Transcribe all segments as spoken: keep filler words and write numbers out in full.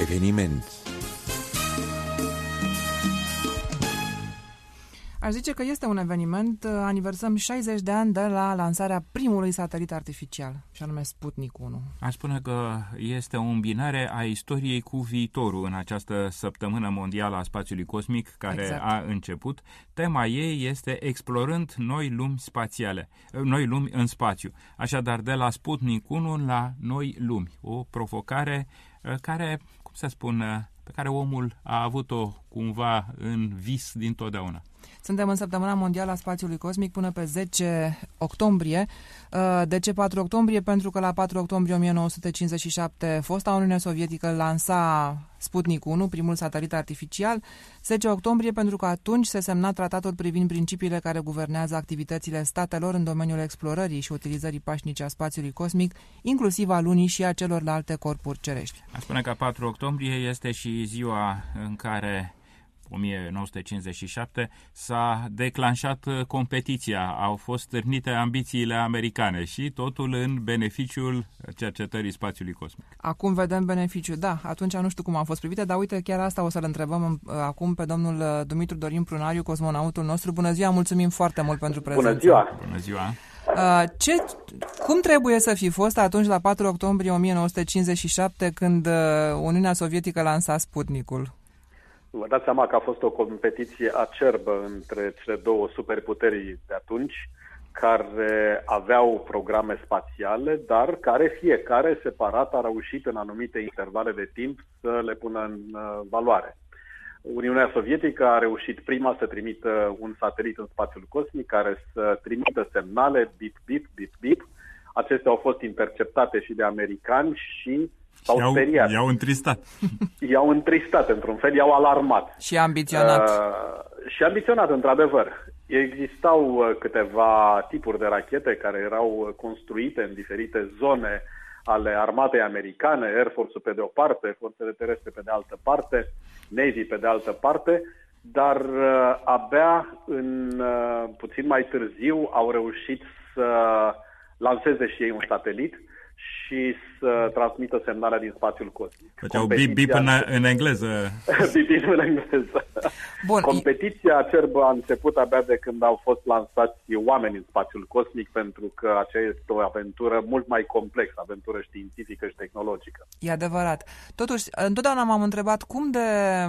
Eveniment. Aș zice că este un eveniment. Aniversăm șaizeci de ani de la lansarea primului satelit artificial, și anume Sputnik unu. Aș spune că este o îmbinare a istoriei cu viitorul în această săptămână mondială a spațiului cosmic care exact. a început. Tema ei este explorând noi lumi spațiale, noi lumi în spațiu. Așadar, de la Sputnik unu la noi lumi. O provocare care, cum să spun, pe care omul a avut-o cumva în vis dintotdeauna. Suntem în săptămâna mondială a spațiului cosmic până pe zece octombrie. De ce patru octombrie? Pentru că la patru octombrie o mie nouă sute cincizeci și șapte fosta Uniune Sovietică lansa Sputnik unu, primul satelit artificial. zece octombrie pentru că atunci se semna tratatul privind principiile care guvernează activitățile statelor în domeniul explorării și utilizării pașnice a spațiului cosmic, inclusiv a lunii și a celorlalte corpuri cerești. Aș spune că patru octombrie este și ziua în care o mie nouă sute cincizeci și șapte s-a declanșat competiția, au fost stârnite ambițiile americane și totul în beneficiul cercetării spațiului cosmic. Acum vedem beneficiul, da, atunci nu știu cum a fost privite, dar uite, chiar asta o să-l întrebăm acum pe domnul Dumitru Dorin Prunariu, cosmonautul nostru. Bună ziua, mulțumim foarte mult pentru prezență. Bună ziua! Bună ziua! Ce, cum trebuie să fi fost atunci la patru octombrie o mie nouă sute cincizeci și șapte când Uniunea Sovietică lansa Sputnikul? Vă dați seama că a fost o competiție acerbă între cele două superputeri de atunci, care aveau programe spațiale, dar care fiecare separat a reușit în anumite intervale de timp să le pună în valoare. Uniunea Sovietică a reușit prima să trimită un satelit în spațiul cosmic care să trimită semnale bip, bip, bip, bip. Acestea au fost interceptate și de americani și s-au i-au, speriat. I-au întristat. I-au întristat, într-un fel, i-au alarmat. Și ambiționat. Uh, și ambiționat, într-adevăr. Existau uh, câteva tipuri de rachete care erau construite în diferite zone ale armatei americane, Air Force-ul pe de o parte, forțele terestre pe de altă parte, Navy pe de altă parte, dar uh, abia în uh, puțin mai târziu au reușit să lanseze și ei un satelit și să transmită semnale din spațiul cosmic. Făceau bip, bip în, în engleză. Bip, bip în engleză. Bun. Competiția acerbă a început abia de când au fost lansați oameni în spațiul cosmic, pentru că aceea este o aventură mult mai complexă, aventură științifică și tehnologică. E adevărat. Totuși, întotdeauna m-am întrebat cum de,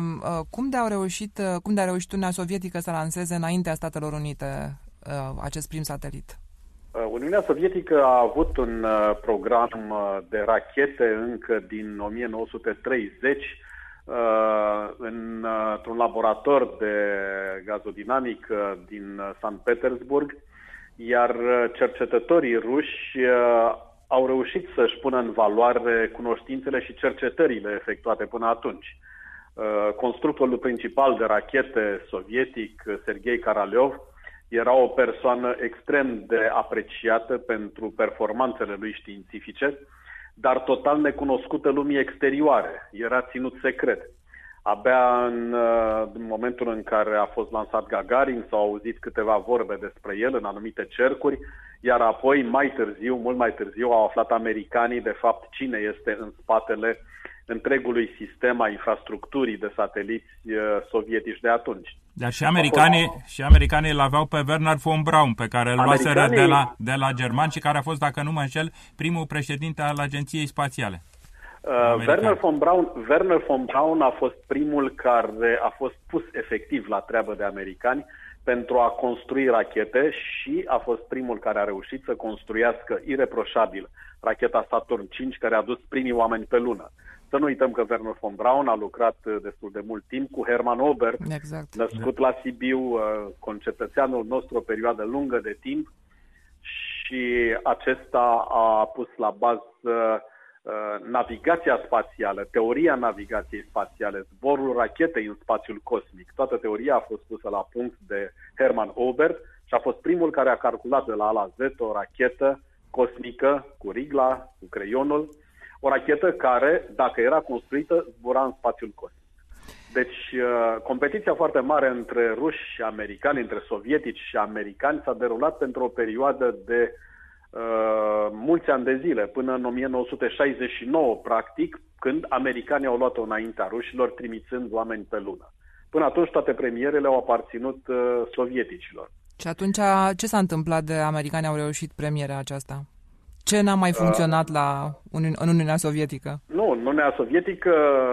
cum de au reușit, cum de a reușit Uniunea Sovietică să lanseze înaintea Statelor Unite acest prim satelit. Uniunea Sovietică a avut un program de rachete încă din o mie nouă sute treizeci într-un laborator de gazodinamică din Sankt Petersburg, iar cercetătorii ruși au reușit să-și pună în valoare cunoștințele și cercetările efectuate până atunci. Constructorul principal de rachete sovietic, Sergei Korolev, era o persoană extrem de apreciată pentru performanțele lui științifice, dar total necunoscută lumii exterioare. Era ținut secret. Abia în, în momentul în care a fost lansat Gagarin s-au auzit câteva vorbe despre el în anumite cercuri, iar apoi, mai târziu, mult mai târziu, au aflat americanii de fapt cine este în spatele întregului sistem a infrastructurii de sateliți uh, sovietici de atunci. Dar și americanii, fost... și americanii îl aveau pe Wernher von Braun, pe care îl americanii... luaseră de la, de la germani și care a fost, dacă nu mă înșel, primul președinte al Agenției Spațiale. Uh, Wernher von Braun, Wernher von Braun a fost primul care a fost pus efectiv la treabă de americani pentru a construi rachete și a fost primul care a reușit să construiască ireproșabil racheta Saturn cinci, care a dus primii oameni pe lună. Să nu uităm că Wernher von Braun a lucrat destul de mult timp cu Hermann Oberth, exact. născut la Sibiu, concetățeanul nostru o perioadă lungă de timp, și acesta a pus la bază navigația spațială, teoria navigației spațiale, zborul rachetei în spațiul cosmic. Toată teoria a fost pusă la punct de Hermann Oberth și a fost primul care a calculat de la A la Z o rachetă cosmică cu rigla, cu creionul, o rachetă care, dacă era construită, zbura în spațiul cosmic. Deci, competiția foarte mare între ruși și americani, între sovietici și americani, s-a derulat pentru o perioadă de uh, mulți ani de zile, până în o mie nouă sute șaizeci și nouă, practic, când americanii au luat-o înaintea rușilor, trimițând oameni pe lună. Până atunci toate premierele au aparținut uh, sovieticilor. Și atunci ce s-a întâmplat de americani au reușit premiera aceasta? Ce n-a mai funcționat uh, la Uni- în Uniunea Sovietică? Nu, în Uniunea Sovietică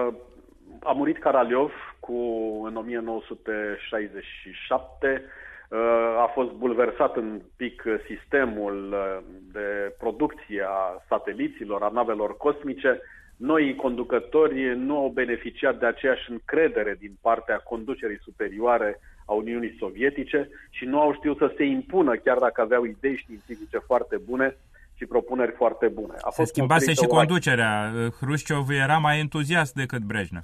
a murit Karaliov cu, în o mie nouă sute șaizeci și șapte. A fost bulversat un pic sistemul de producție a sateliților, a navelor cosmice. Noi conducători nu au beneficiat de aceeași încredere din partea conducerii superioare a Uniunii Sovietice și nu au știut să se impună, chiar dacă aveau idei științifice foarte bune și propuneri foarte bune. A se fost schimbase și conducerea. Hrușciov era mai entuziast decât Brejnev.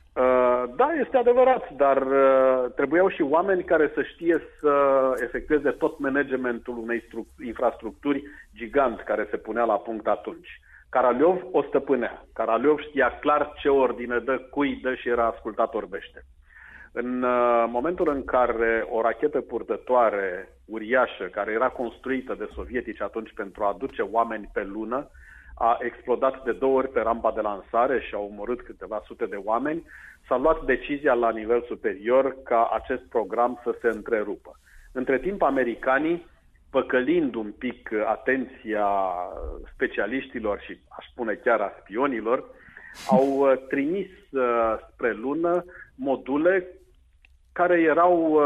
Da, este adevărat, dar trebuiau și oameni care să știe să efectueze tot managementul unei infrastructuri gigant care se punea la punct atunci. Karaliov o stăpânea. Karaliov știa clar ce ordine dă, cui dă și era ascultat orbește. În momentul în care o rachetă purtătoare uriașă, care era construită de sovietici atunci pentru a aduce oameni pe lună, a explodat de două ori pe rampa de lansare și a omorât câteva sute de oameni, s-a luat decizia la nivel superior ca acest program să se întrerupă. Între timp, americanii, păcălind un pic atenția specialiștilor și, aș spune chiar a spionilor, au trimis spre lună module care erau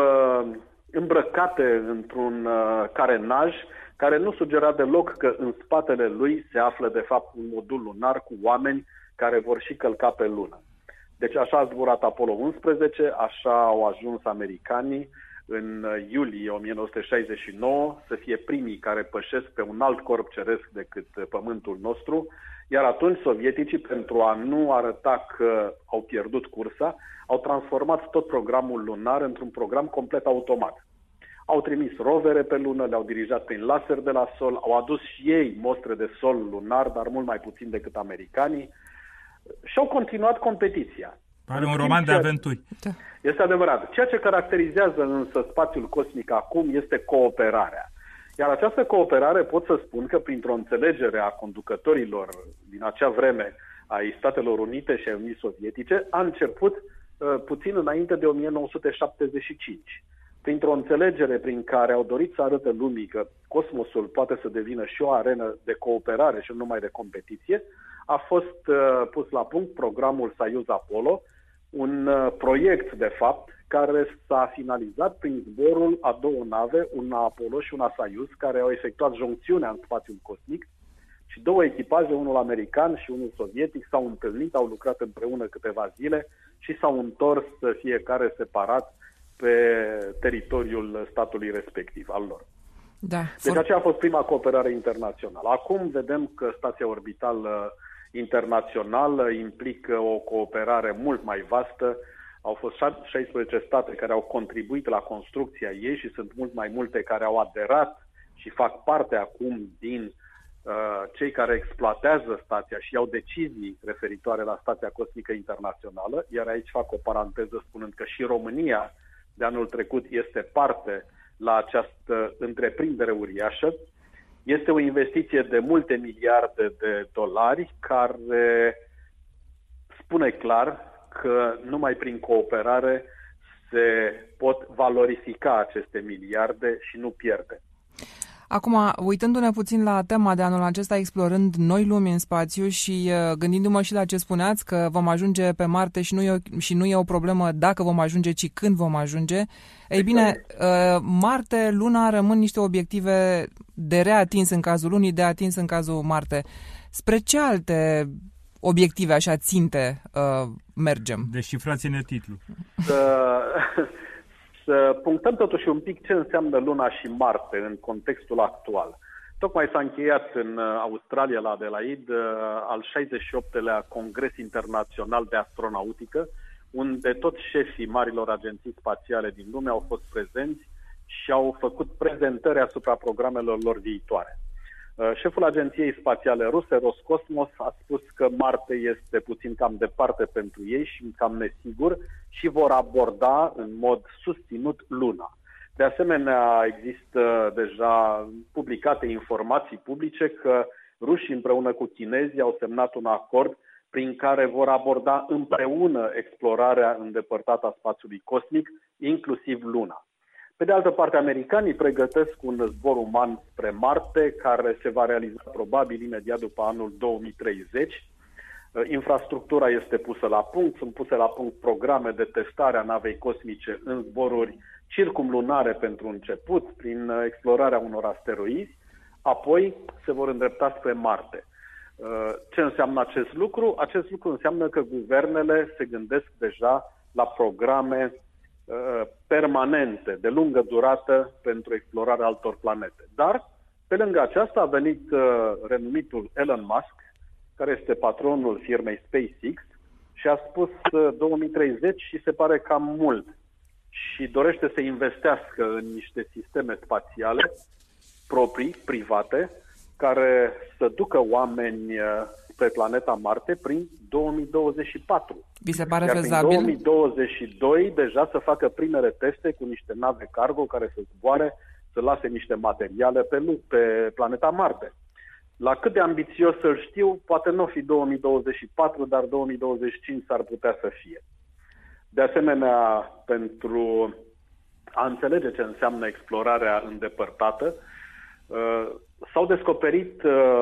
îmbrăcate într-un carenaj care nu sugera deloc că în spatele lui se află de fapt un modul lunar cu oameni care vor și călca pe lună. Deci așa a zburat Apollo unsprezece, așa au ajuns americanii în iulie o mie nouă sute șaizeci și nouă să fie primii care pășesc pe un alt corp ceresc decât Pământul nostru, iar atunci sovieticii, pentru a nu arăta că au pierdut cursa, au transformat tot programul lunar într-un program complet automat. Au trimis rovere pe lună, le-au dirijat prin laser de la sol, au adus și ei mostre de sol lunar, dar mult mai puțin decât americanii, și au continuat competiția. Pare un roman de aventuri. Este adevărat. Ceea ce caracterizează însă spațiul cosmic acum este cooperarea. Iar această cooperare pot să spun că printr-o înțelegere a conducătorilor din acea vreme ai Statelor Unite și ai Uniunii Sovietice a început uh, puțin înainte de o mie nouă sute șaptezeci și cinci. Printr-o înțelegere prin care au dorit să arăte lumii că cosmosul poate să devină și o arenă de cooperare și nu numai de competiție, a fost uh, pus la punct programul Soyuz Apollo, un uh, proiect, de fapt, care s-a finalizat prin zborul a două nave, una Apollo și una Soyuz, care au efectuat joncțiunea în spațiul cosmic și două echipaje, unul american și unul sovietic, s-au întâlnit, au lucrat împreună câteva zile și s-au întors fiecare separat pe teritoriul statului respectiv al lor. Da, deci aceea a fost prima cooperare internațională. Acum vedem că Stația Orbitală Internațională implică o cooperare mult mai vastă. Au fost șaisprezece state care au contribuit la construcția ei și sunt mult mai multe care au aderat și fac parte acum din uh, cei care exploatează stația și iau decizii referitoare la Stația Cosmică Internațională, iar aici fac o paranteză spunând că și România de anul trecut este parte la această întreprindere uriașă. Este o investiție de multe miliarde de dolari care spune clar că numai prin cooperare se pot valorifica aceste miliarde și nu pierde. Acum, uitându-ne puțin la tema de anul acesta, explorând noi lumi în spațiu și uh, gândindu-mă și la ce spuneați, că vom ajunge pe Marte și nu e o, și nu e o problemă dacă vom ajunge, ci când vom ajunge. Ei bine, uh, Marte, Luna rămân niște obiective de reatins în cazul Lunii, de atins în cazul Marte. Spre ce alte obiective, așa, ținte uh, mergem? Deșifrați-ne titlul. Uh, Să punctăm totuși un pic ce înseamnă Luna și Marte în contextul actual. Tocmai s-a încheiat în Australia, la Adelaide, al șaizeci și optelea Congres Internațional de Astronautică, unde toți șefii marilor agenții spațiale din lume au fost prezenți și au făcut prezentări asupra programelor lor viitoare. Șeful Agenției Spațiale Ruse, Roscosmos, a spus că Marte este puțin cam departe pentru ei și cam nesigur și vor aborda în mod susținut Luna. De asemenea, există deja publicate informații publice că rușii împreună cu chinezii au semnat un acord prin care vor aborda împreună explorarea îndepărtată a spațiului cosmic, inclusiv Luna. Pe de altă parte, americanii pregătesc un zbor uman spre Marte, care se va realiza probabil imediat după anul două mii treizeci. Infrastructura este pusă la punct, sunt puse la punct programe de testare a navei cosmice în zboruri circumlunare pentru început, prin explorarea unor asteroizi, apoi se vor îndrepta spre Marte. Ce înseamnă acest lucru? Acest lucru înseamnă că guvernele se gândesc deja la programe permanente, de lungă durată, pentru explorarea altor planete. Dar, pe lângă aceasta, a venit renumitul Elon Musk, care este patronul firmei SpaceX, și a spus două mii treizeci și se pare cam mult și dorește să investească în niște sisteme spațiale proprii, private, care să ducă oameni pe planeta Marte prin două mii douăzeci și patru. Vi se pare Iar fezabil? Prin două mii douăzeci și doi deja să facă primele teste cu niște nave cargo care să zboare, să lase niște materiale pe, pe planeta Marte. La cât de ambițios să-l știu, poate nu fi două mii douăzeci și patru, dar două mii douăzeci și cinci s-ar putea să fie. De asemenea, pentru a înțelege ce înseamnă explorarea îndepărtată, s-au descoperit,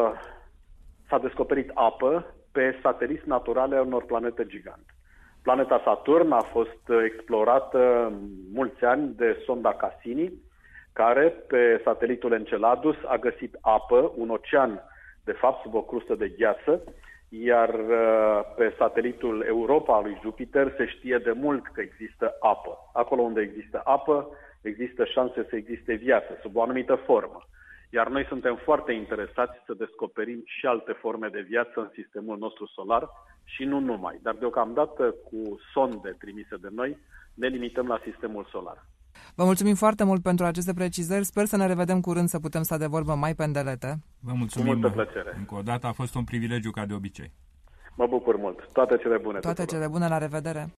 s-a descoperit apă pe sateliți naturale a unor planete gigante. Planeta Saturn a fost explorată mulți ani de sonda Cassini, care pe satelitul Enceladus a găsit apă, un ocean, de fapt, sub o crustă de gheață, iar pe satelitul Europa lui Jupiter se știe de mult că există apă. Acolo unde există apă, există șanse să existe viață, sub o anumită formă. Iar noi suntem foarte interesați să descoperim și alte forme de viață în sistemul nostru solar și nu numai. Dar deocamdată cu sonde trimise de noi ne limităm la sistemul solar. Vă mulțumim foarte mult pentru aceste precizări. Sper să ne revedem curând, să putem sta de vorbă mai pendelete. Vă mulțumim. Cu multă plăcere. Încă o dată a fost un privilegiu ca de obicei. Mă bucur mult. Toate cele bune. Toate cele bune, la revedere.